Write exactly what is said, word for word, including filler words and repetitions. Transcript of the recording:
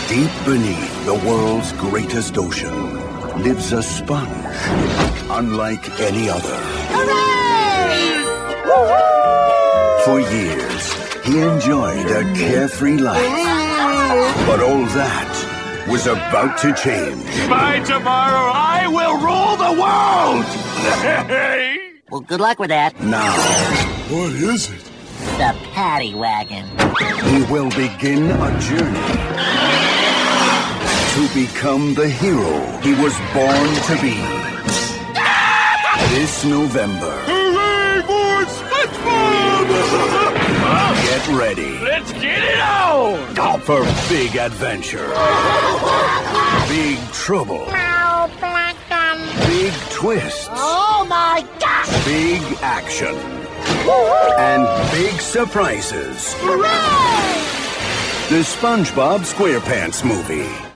Deep beneath the world's greatest ocean lives a sponge unlike any other. Hooray! For years, he enjoyed a carefree life. But all that was about to change. By tomorrow, I will rule the world! Well, good luck with that. Now, What is it? The Paddy Wagon. he will begin a journey to become the hero he was born to be. This November, Hooray for SpongeBob! get ready Let's get it on! for big adventure, big trouble, big twists, Oh, my gosh! big action, and big surprises. Hooray! The SpongeBob SquarePants Movie.